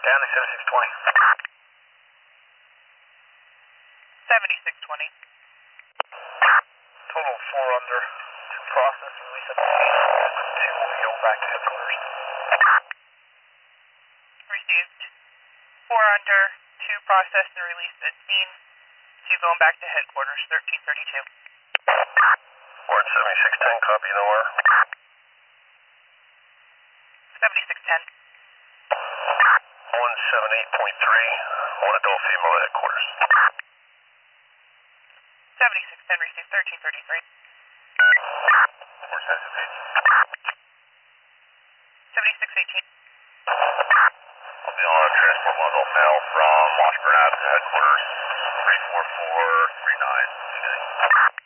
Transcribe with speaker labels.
Speaker 1: Downey 7620.
Speaker 2: 7620.
Speaker 1: Total 4 under. 2 process release at the scene. 2 will be going back to headquarters.
Speaker 2: Received. 4 under, 2 processed and released at scene. 2 going back to headquarters, 1332.
Speaker 1: Warrant 7610, copy no R.
Speaker 2: 7610.
Speaker 1: 178.3, one adult female at headquarters.
Speaker 2: 7610 received, 1333.
Speaker 1: More sensitive page.
Speaker 2: 7618.
Speaker 1: I'll be on transport one adult male from Washburn Ave to headquarters, 34439.